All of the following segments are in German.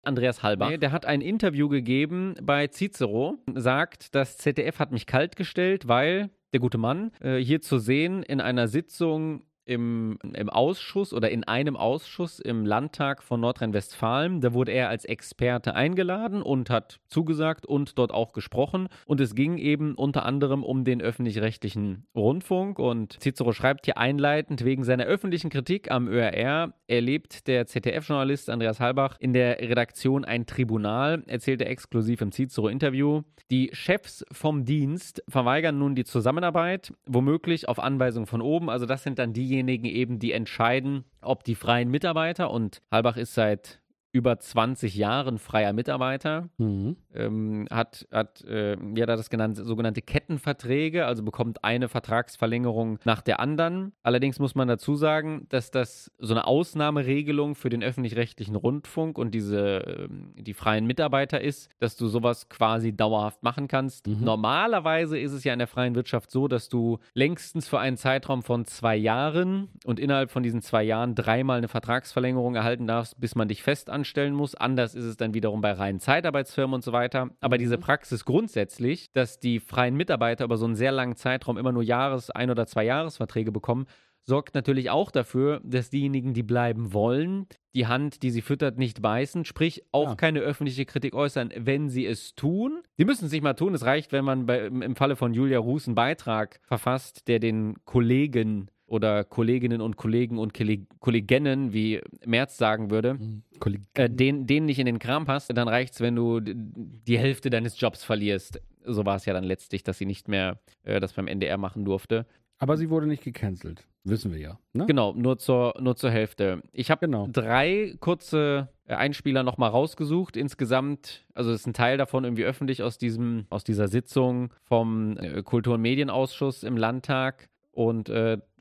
Andreas Halbach. Der hat ein Interview gegeben bei Cicero, sagt, das ZDF hat mich kalt gestellt, weil der gute Mann hier zu sehen in einer Sitzung im Ausschuss oder in einem Ausschuss im Landtag von Nordrhein-Westfalen. Da wurde er als Experte eingeladen und hat zugesagt und dort auch gesprochen. Und es ging eben unter anderem um den öffentlich-rechtlichen Rundfunk. Und Cicero schreibt hier einleitend, wegen seiner öffentlichen Kritik am ÖRR erlebt der ZDF-Journalist Andreas Halbach in der Redaktion ein Tribunal, erzählte exklusiv im Cicero-Interview. Die Chefs vom Dienst verweigern nun die Zusammenarbeit, womöglich auf Anweisung von oben. Also das sind dann diejenigen eben, die entscheiden, ob die freien Mitarbeiter, und Halbach ist seit über 20 Jahren freier Mitarbeiter, hat wie hat er das genannt, sogenannte Kettenverträge, also bekommt eine Vertragsverlängerung nach der anderen. Allerdings muss man dazu sagen, dass das so eine Ausnahmeregelung für den öffentlich-rechtlichen Rundfunk und die freien Mitarbeiter ist, dass du sowas quasi dauerhaft machen kannst. Normalerweise ist es ja in der freien Wirtschaft so, dass du längstens für einen Zeitraum von 2 Jahren und innerhalb von diesen 2 Jahren 3-mal eine Vertragsverlängerung erhalten darfst, bis man dich fest anstellen muss. Anders ist es dann wiederum bei reinen Zeitarbeitsfirmen und so weiter. Aber diese Praxis grundsätzlich, dass die freien Mitarbeiter über so einen sehr langen Zeitraum immer nur 1- oder 2-Jahresverträge bekommen, sorgt natürlich auch dafür, dass diejenigen, die bleiben wollen, die Hand, die sie füttert, nicht beißen, sprich auch keine öffentliche Kritik äußern, wenn sie es tun. Die müssen es nicht mal tun. Es reicht, wenn man im Falle von Julia Ruß einen Beitrag verfasst, der den Kollegen oder Kolleginnen und Kollegen und Kolleginnen, wie Merz sagen würde, denen nicht in den Kram passt, dann reicht es, wenn du die Hälfte deines Jobs verlierst. So war es ja dann letztlich, dass sie nicht mehr das beim NDR machen durfte. Aber sie wurde nicht gecancelt, wissen wir ja. Ne? Genau, nur zur Hälfte. Ich habe 3 kurze Einspieler nochmal rausgesucht. Insgesamt, also ist ein Teil davon irgendwie öffentlich aus dieser Sitzung vom Kultur- und Medienausschuss im Landtag. Und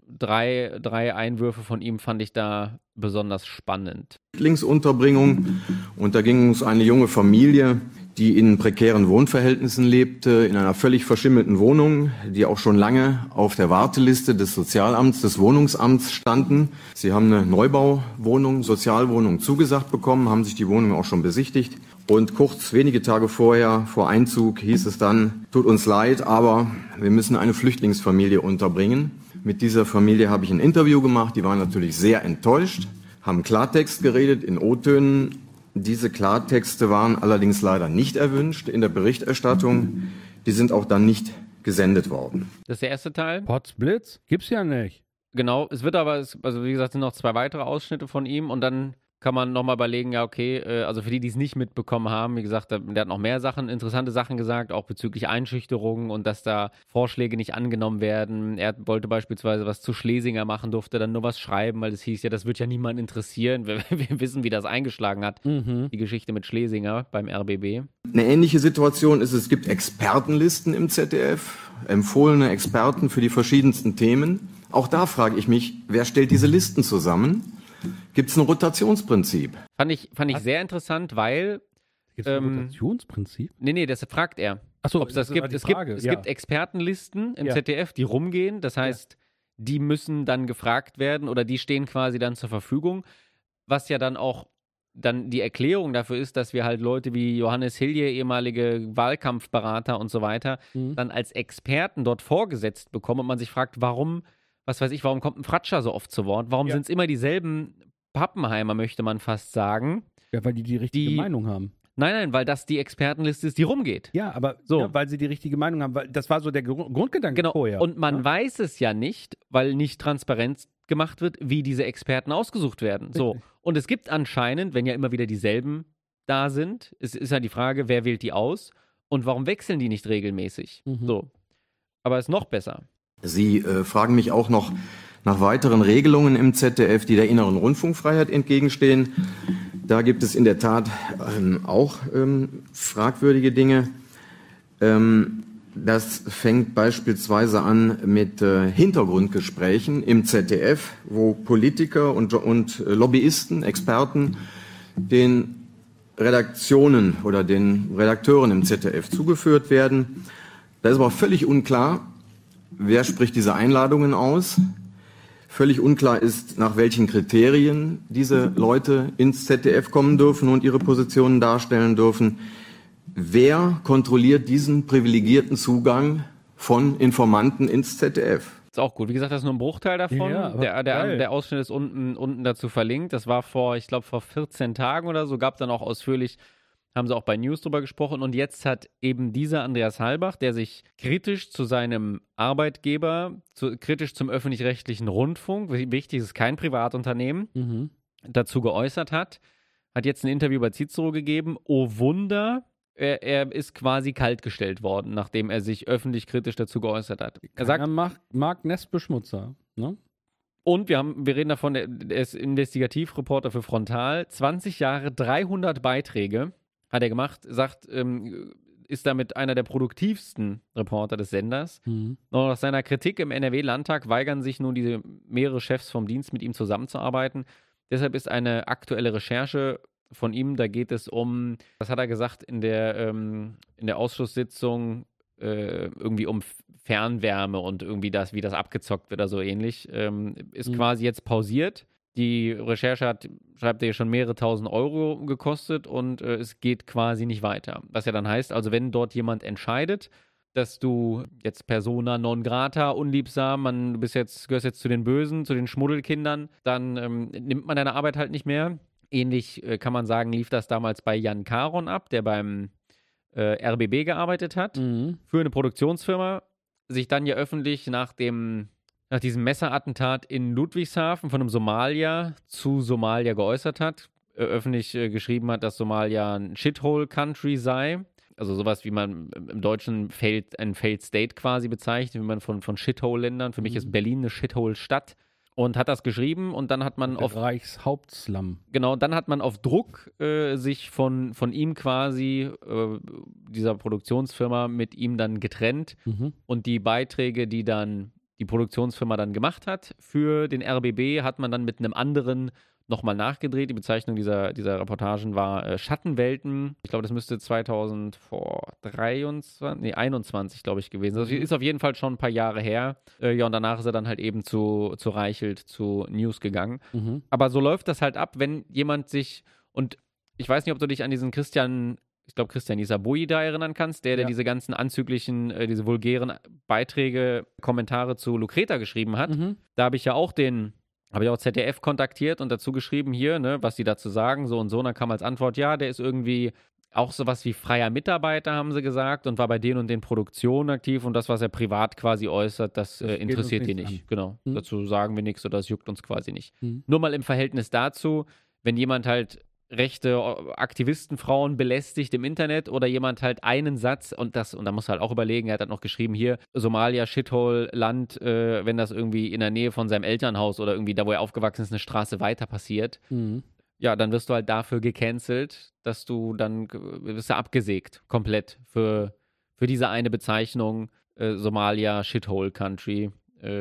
3 Einwürfe von ihm fand ich da besonders spannend. Flüchtlingsunterbringung, und da ging es um eine junge Familie, die in prekären Wohnverhältnissen lebte, in einer völlig verschimmelten Wohnung, die auch schon lange auf der Warteliste des Sozialamts, des Wohnungsamts standen. Sie haben eine Neubauwohnung, Sozialwohnung zugesagt bekommen, haben sich die Wohnung auch schon besichtigt. Und wenige Tage vorher, vor Einzug, hieß es dann, tut uns leid, aber wir müssen eine Flüchtlingsfamilie unterbringen. Mit dieser Familie habe ich ein Interview gemacht, die waren natürlich sehr enttäuscht, haben Klartext geredet in O-Tönen. Diese Klartexte waren allerdings leider nicht erwünscht in der Berichterstattung. Die sind auch dann nicht gesendet worden. Das ist der erste Teil. Potzblitz? Gibt's ja nicht. Genau, es wird aber, also wie gesagt, sind noch 2 weitere Ausschnitte von ihm und dann kann man nochmal überlegen, ja okay, also für die es nicht mitbekommen haben, wie gesagt, der hat noch mehr interessante Sachen gesagt, auch bezüglich Einschüchterungen und dass da Vorschläge nicht angenommen werden. Er wollte beispielsweise was zu Schlesinger machen, durfte dann nur was schreiben, weil es hieß ja, das wird ja niemand interessieren. Wir wissen, wie das eingeschlagen hat, die Geschichte mit Schlesinger beim RBB. Eine ähnliche Situation ist, es gibt Expertenlisten im ZDF, empfohlene Experten für die verschiedensten Themen. Auch da frage ich mich, wer stellt diese Listen zusammen? Gibt es ein Rotationsprinzip? Fand ich sehr interessant, weil... Gibt es ein Rotationsprinzip? Nee, das fragt er. Achso, ob es das gibt. Es gibt Expertenlisten im ZDF, die rumgehen. Das heißt, die müssen dann gefragt werden oder die stehen quasi dann zur Verfügung. Was ja dann auch die Erklärung dafür ist, dass wir halt Leute wie Johannes Hilje, ehemalige Wahlkampfberater und so weiter, dann als Experten dort vorgesetzt bekommen und man sich fragt, warum kommt ein Fratscher so oft zu Wort? Warum sind es immer dieselben Pappenheimer, möchte man fast sagen? Ja, weil die richtige Meinung haben. Nein, weil das die Expertenliste ist, die rumgeht. Ja, aber weil sie die richtige Meinung haben, weil das war so der Grundgedanke vorher. Und man weiß es ja nicht, weil nicht transparent gemacht wird, wie diese Experten ausgesucht werden. So. Und es gibt anscheinend, wenn ja immer wieder dieselben da sind, es ist ja die Frage, wer wählt die aus und warum wechseln die nicht regelmäßig? So. Aber es ist noch besser. Sie fragen mich auch noch nach weiteren Regelungen im ZDF, die der inneren Rundfunkfreiheit entgegenstehen. Da gibt es in der Tat auch fragwürdige Dinge. Das fängt beispielsweise an mit Hintergrundgesprächen im ZDF, wo Politiker und Lobbyisten, Experten den Redaktionen oder den Redakteuren im ZDF zugeführt werden. Da ist aber völlig unklar, wer spricht diese Einladungen aus? Völlig unklar ist, nach welchen Kriterien diese Leute ins ZDF kommen dürfen und ihre Positionen darstellen dürfen. Wer kontrolliert diesen privilegierten Zugang von Informanten ins ZDF? Ist auch gut. Wie gesagt, das ist nur ein Bruchteil davon. Ja, aber Der Ausschnitt ist unten dazu verlinkt. Das war vor 14 Tagen oder so. Gab dann auch ausführlich, haben sie auch bei News drüber gesprochen. Und jetzt hat eben dieser Andreas Halbach, der sich kritisch zu seinem Arbeitgeber, kritisch zum öffentlich-rechtlichen Rundfunk, wichtig, es ist kein Privatunternehmen, dazu geäußert hat jetzt ein Interview bei Cicero gegeben. Oh Wunder, er ist quasi kaltgestellt worden, nachdem er sich öffentlich kritisch dazu geäußert hat. Er sagt, mag Nestbeschmutzer, ne? Und wir reden davon, er ist Investigativreporter für Frontal, 20 Jahre, 300 Beiträge hat er gemacht, sagt, ist damit einer der produktivsten Reporter des Senders. Und nach seiner Kritik im NRW-Landtag weigern sich nun mehrere Chefs vom Dienst, mit ihm zusammenzuarbeiten. Deshalb ist eine aktuelle Recherche von ihm, da geht es um, was hat er gesagt, in der Ausschusssitzung, irgendwie um Fernwärme und irgendwie wie das abgezockt wird oder so ähnlich, ist quasi jetzt pausiert. Die Recherche schreibt er, schon mehrere tausend Euro gekostet und es geht quasi nicht weiter. Was ja dann heißt, also wenn dort jemand entscheidet, dass du jetzt persona non grata, unliebsam, du gehörst jetzt zu den Bösen, zu den Schmuddelkindern, dann nimmt man deine Arbeit halt nicht mehr. Ähnlich kann man sagen, lief das damals bei Jan Caron ab, der beim RBB gearbeitet hat, für eine Produktionsfirma, sich dann ja öffentlich nach diesem Messerattentat in Ludwigshafen von einem Somalier zu Somalia geäußert hat, öffentlich geschrieben hat, dass Somalia ein Shithole-Country sei. Also sowas, wie man im Deutschen ein Failed State quasi bezeichnet, wie man von Shithole-Ländern. Für mich ist Berlin eine Shithole-Stadt. Und hat das geschrieben und dann hat man auf Reichshauptslum. Genau, dann hat man auf Druck sich von ihm quasi, dieser Produktionsfirma, mit ihm dann getrennt. Und die Beiträge, die dann die Produktionsfirma dann gemacht hat für den RBB, hat man dann mit einem anderen nochmal nachgedreht. Die Bezeichnung dieser Reportagen war Schattenwelten. Ich glaube, das müsste 2021, glaube ich, gewesen. Das ist auf jeden Fall schon ein paar Jahre her. Ja, und danach ist er dann halt eben zu Reichelt, zu News gegangen. Aber so läuft das halt ab, wenn jemand sich, und ich weiß nicht, ob du dich an diesen Christian Isabui da erinnern kannst, der diese ganzen anzüglichen, diese vulgären Beiträge, Kommentare zu Lucreta geschrieben hat. Da habe ich auch ZDF kontaktiert und dazu geschrieben hier, ne, was die dazu sagen, so und so. Und dann kam als Antwort, ja, der ist irgendwie auch sowas wie freier Mitarbeiter, haben sie gesagt, und war bei den und den Produktionen aktiv und das, was er privat quasi äußert, das interessiert die nicht. Genau, dazu sagen wir nichts oder das juckt uns quasi nicht. Nur mal im Verhältnis dazu, wenn jemand halt rechte Aktivistenfrauen belästigt im Internet oder jemand halt einen Satz und da muss er halt auch überlegen, er hat halt noch geschrieben, hier, Somalia, Shithole, Land, wenn das irgendwie in der Nähe von seinem Elternhaus oder irgendwie da, wo er aufgewachsen ist, eine Straße weiter passiert, ja, dann wirst du halt dafür gecancelt, dass du wirst du abgesägt, komplett für diese eine Bezeichnung, Somalia, Shithole Country,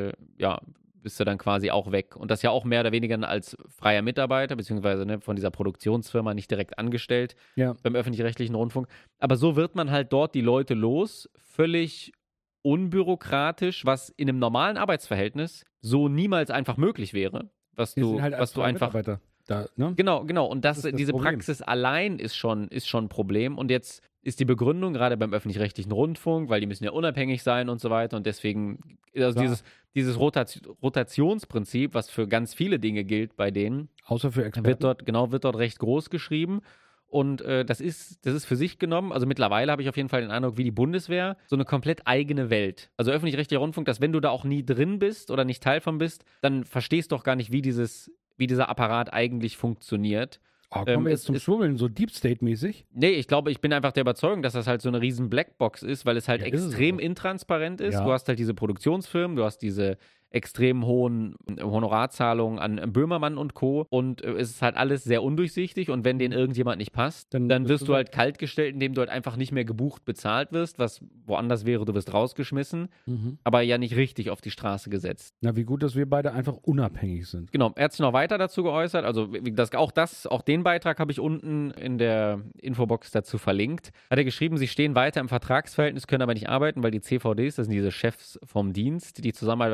ja, bist du dann quasi auch weg. Und das ja auch mehr oder weniger als freier Mitarbeiter, beziehungsweise von dieser Produktionsfirma nicht direkt angestellt beim öffentlich-rechtlichen Rundfunk. Aber so wird man halt dort die Leute los, völlig unbürokratisch, was in einem normalen Arbeitsverhältnis so niemals einfach möglich wäre. Was du einfach... Da, ne? Genau. Und diese Problem. Praxis allein ist schon ein Problem. Und jetzt ist die Begründung, gerade beim öffentlich-rechtlichen Rundfunk, weil die müssen ja unabhängig sein und so weiter. Und deswegen, also dieses Rotationsprinzip, was für ganz viele Dinge gilt bei denen, außer für Experten, wird dort recht groß geschrieben. Und das ist für sich genommen, also mittlerweile habe ich auf jeden Fall den Eindruck, wie die Bundeswehr, so eine komplett eigene Welt. Also öffentlich-rechtlicher Rundfunk, dass wenn du da auch nie drin bist oder nicht Teil von bist, dann verstehst du doch gar nicht, wie dieser Apparat eigentlich funktioniert. Kommen wir jetzt zum Schwubbeln, so Deep State-mäßig? Nee, ich glaube, ich bin einfach der Überzeugung, dass das halt so eine riesen Blackbox ist, weil es halt extrem intransparent ist. Ja. Du hast halt diese Produktionsfirmen, du hast diese extrem hohen Honorarzahlungen an Böhmermann und Co. Und es ist halt alles sehr undurchsichtig und wenn denen irgendjemand nicht passt, dann wirst du halt kaltgestellt, indem du halt einfach nicht mehr gebucht bezahlt wirst, was woanders wäre, du wirst rausgeschmissen, aber ja nicht richtig auf die Straße gesetzt. Na, wie gut, dass wir beide einfach unabhängig sind. Genau, er hat sich noch weiter dazu geäußert, also auch den Beitrag habe ich unten in der Infobox dazu verlinkt. Hat er geschrieben, sie stehen weiter im Vertragsverhältnis, können aber nicht arbeiten, weil die CVDs, das sind diese Chefs vom Dienst, die Zusammenarbeit verweigern.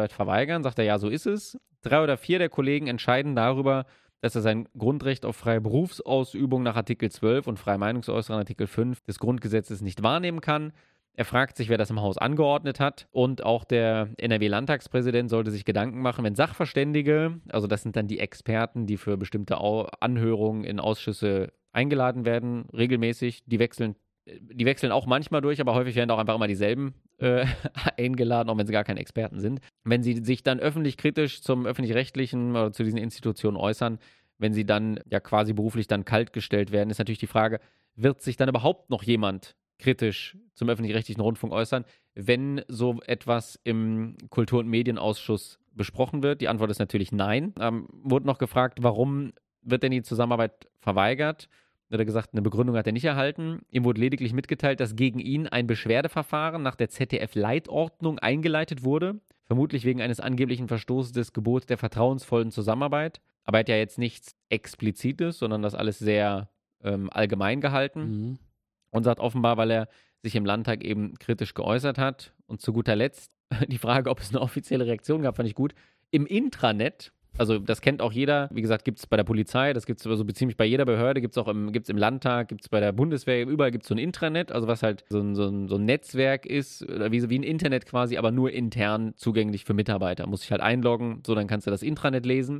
verweigern, sagt er, ja, so ist es. 3 oder 4 der Kollegen entscheiden darüber, dass er sein Grundrecht auf freie Berufsausübung nach Artikel 12 und freie Meinungsäußerung Artikel 5 des Grundgesetzes nicht wahrnehmen kann. Er fragt sich, wer das im Haus angeordnet hat. Und auch der NRW-Landtagspräsident sollte sich Gedanken machen, wenn Sachverständige, also das sind dann die Experten, die für bestimmte Anhörungen in Ausschüsse eingeladen werden, regelmäßig, die wechseln auch manchmal durch, aber häufig werden auch einfach immer dieselben eingeladen, auch wenn sie gar keine Experten sind. Wenn sie sich dann öffentlich kritisch zum Öffentlich-Rechtlichen oder zu diesen Institutionen äußern, wenn sie dann ja quasi beruflich dann kaltgestellt werden, ist natürlich die Frage, wird sich dann überhaupt noch jemand kritisch zum Öffentlich-Rechtlichen Rundfunk äußern, wenn so etwas im Kultur- und Medienausschuss besprochen wird? Die Antwort ist natürlich nein. Wurde noch gefragt, warum wird denn die Zusammenarbeit verweigert? Hat er gesagt, eine Begründung hat er nicht erhalten. Ihm wurde lediglich mitgeteilt, dass gegen ihn ein Beschwerdeverfahren nach der ZDF-Leitordnung eingeleitet wurde, vermutlich wegen eines angeblichen Verstoßes des Gebots der vertrauensvollen Zusammenarbeit. Aber er hat ja jetzt nichts Explizites, sondern das alles sehr allgemein gehalten. Mhm. Und sagt offenbar, weil er sich im Landtag eben kritisch geäußert hat. Und zu guter Letzt die Frage, ob es eine offizielle Reaktion gab, fand ich gut. Im Intranet, also das kennt auch jeder, wie gesagt, gibt es bei der Polizei, das gibt es also ziemlich bei jeder Behörde, gibt es auch im Landtag, gibt es bei der Bundeswehr, überall gibt es so ein Intranet, also was halt so ein Netzwerk ist, oder wie ein Internet quasi, aber nur intern zugänglich für Mitarbeiter. Muss ich halt einloggen, so dann kannst du das Intranet lesen.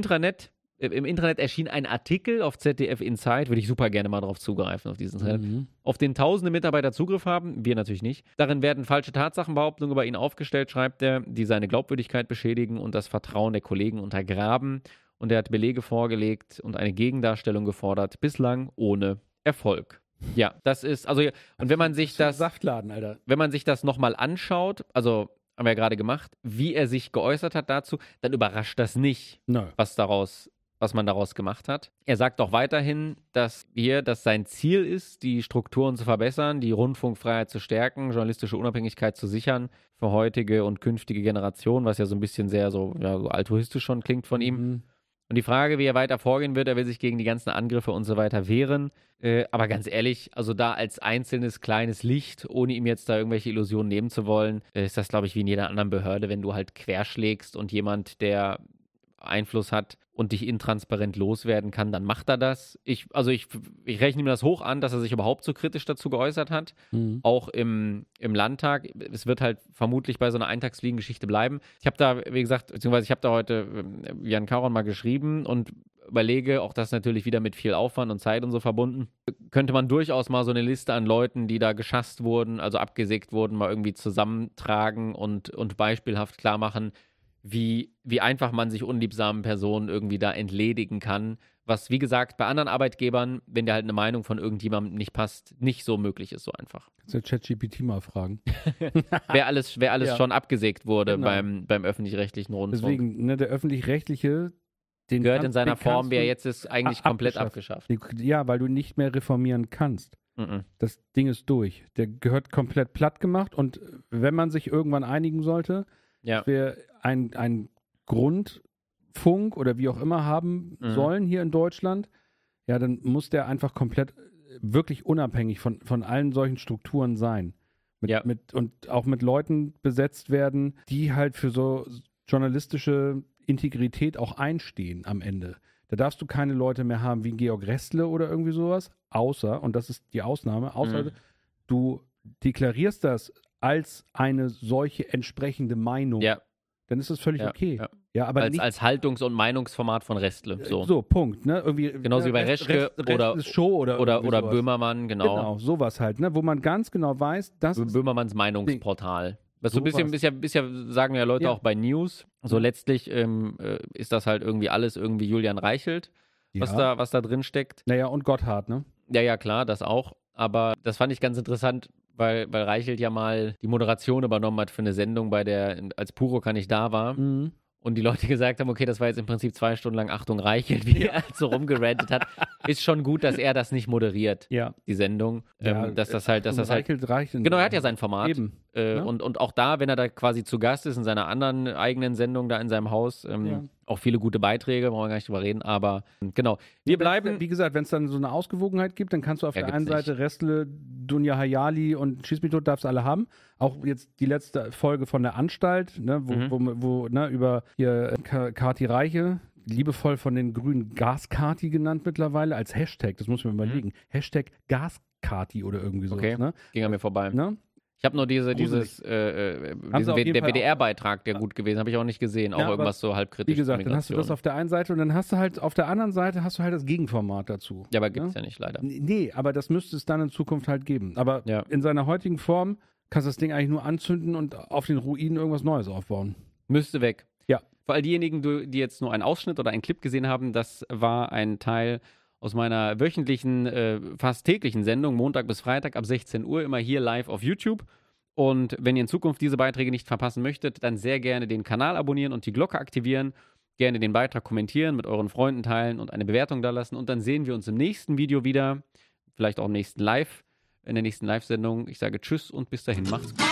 Im Internet erschien ein Artikel auf ZDF Inside, würde ich super gerne mal drauf zugreifen, auf diesen Thread, auf den tausende Mitarbeiter Zugriff haben, wir natürlich nicht. Darin werden falsche Tatsachenbehauptungen über ihn aufgestellt, schreibt er, die seine Glaubwürdigkeit beschädigen und das Vertrauen der Kollegen untergraben. Und er hat Belege vorgelegt und eine Gegendarstellung gefordert, bislang ohne Erfolg. Ja, das ist, also, und wenn man sich das, Saftladen, Alter. wenn man sich das nochmal anschaut, also haben wir ja gerade gemacht, wie er sich geäußert hat dazu, dann überrascht das nicht, Nö. was man daraus gemacht hat. Er sagt auch weiterhin, dass sein Ziel ist, die Strukturen zu verbessern, die Rundfunkfreiheit zu stärken, journalistische Unabhängigkeit zu sichern für heutige und künftige Generationen, was ja so ein bisschen sehr so altruistisch schon klingt von ihm. Mhm. Und die Frage, wie er weiter vorgehen wird, er will sich gegen die ganzen Angriffe und so weiter wehren. Aber ganz ehrlich, also da als einzelnes kleines Licht, ohne ihm jetzt da irgendwelche Illusionen nehmen zu wollen, ist das, glaube ich, wie in jeder anderen Behörde, wenn du halt querschlägst und jemand, der Einfluss hat und dich intransparent loswerden kann, dann macht er das. Ich rechne ihm das hoch an, dass er sich überhaupt so kritisch dazu geäußert hat. Mhm. Auch im Landtag. Es wird halt vermutlich bei so einer Eintagsfliegengeschichte bleiben. Ich habe da, wie gesagt, beziehungsweise ich habe da heute Jan Caron mal geschrieben und überlege, auch das natürlich wieder mit viel Aufwand und Zeit und so verbunden, könnte man durchaus mal so eine Liste an Leuten, die da geschasst wurden, also abgesägt wurden, mal irgendwie zusammentragen und beispielhaft klar machen, wie einfach man sich unliebsamen Personen irgendwie da entledigen kann, was, wie gesagt, bei anderen Arbeitgebern, wenn dir halt eine Meinung von irgendjemandem nicht passt, nicht so möglich ist, so einfach. Kannst du ChatGPT mal fragen. Wer alles Ja. schon abgesägt wurde Genau. beim öffentlich-rechtlichen Rundfunk. Deswegen, ne, der Öffentlich-Rechtliche, den Gehört in seiner den kannst Form, wie er du jetzt ist, eigentlich komplett abgeschafft. Ja, weil du nicht mehr reformieren kannst. Mhm. Das Ding ist durch. Der gehört komplett platt gemacht und wenn man sich irgendwann einigen sollte, Ja. dass wir ein Grundfunk oder wie auch immer haben sollen hier in Deutschland, ja, dann muss der einfach komplett wirklich unabhängig von allen solchen Strukturen sein. Und auch mit Leuten besetzt werden, die halt für so journalistische Integrität auch einstehen am Ende. Da darfst du keine Leute mehr haben wie Georg Restle oder irgendwie sowas, außer, und das ist die Ausnahme, außer du deklarierst das als eine solche entsprechende Meinung, Ja. dann ist das völlig okay. Ja. Ja, aber Als, nicht als Haltungs- und Meinungsformat von Restle. So. Punkt, ne? Irgendwie, Genauso wie bei Reschke oder Show oder irgendwie sowas. Böhmermann, Genau, sowas halt, ne? Wo man ganz genau weiß, dass Böhmermanns Meinungsportal. Das so ein Sowas. bisschen, sagen ja Leute Ja. auch bei News. So letztlich ist das halt irgendwie alles irgendwie Julian Reichelt, was da drin steckt. Naja, und Gotthard, ne? Ja, klar, das auch. Aber das fand ich ganz interessant, weil Reichelt ja mal die Moderation übernommen hat für eine Sendung, bei der als Purokan nicht da war. Mhm. Und die Leute gesagt haben, okay, das war jetzt im Prinzip 2 Stunden lang Achtung Reichelt, wie er halt so rumgerantet hat. Ist schon gut, dass er das nicht moderiert, Ja. die Sendung. Ja, Dass das halt Reichelt reicht. genau, er hat ja sein Format. Eben. Ne? Und auch da, wenn er da quasi zu Gast ist in seiner anderen eigenen Sendung da in seinem Haus, auch viele gute Beiträge, brauchen wir gar nicht drüber reden, aber genau. Wir bleiben. Wie gesagt, wenn es dann so eine Ausgewogenheit gibt, dann kannst du auf der einen Seite Restle, Dunja Hayali und Schieß mich tot, darfst alle haben. Auch jetzt die letzte Folge von der Anstalt, ne, wo über hier Kati Reiche, liebevoll von den Grünen Gaskati genannt mittlerweile, als Hashtag, das muss man überlegen. Hashtag Gaskati oder irgendwie so. Okay, ne? ging an mir vorbei. Ne? Ich habe nur der WDR-Beitrag, der gut gewesen, habe ich auch nicht gesehen. Auch irgendwas so halb kritisch. Wie gesagt, dann hast du das auf der einen Seite und dann hast du halt auf der anderen Seite hast du halt das Gegenformat dazu. Ja, aber gibt's ja nicht, leider. Nee, aber das müsste es dann in Zukunft halt geben. Aber in seiner heutigen Form kannst du das Ding eigentlich nur anzünden und auf den Ruinen irgendwas Neues aufbauen. Müsste weg. Ja. Für all diejenigen, die jetzt nur einen Ausschnitt oder einen Clip gesehen haben, das war ein Teil aus meiner wöchentlichen, fast täglichen Sendung, Montag bis Freitag ab 16 Uhr, immer hier live auf YouTube. Und wenn ihr in Zukunft diese Beiträge nicht verpassen möchtet, dann sehr gerne den Kanal abonnieren und die Glocke aktivieren. Gerne den Beitrag kommentieren, mit euren Freunden teilen und eine Bewertung da lassen. Und dann sehen wir uns im nächsten Video wieder. Vielleicht auch in der nächsten Live-Sendung. Ich sage Tschüss und bis dahin. Macht's gut.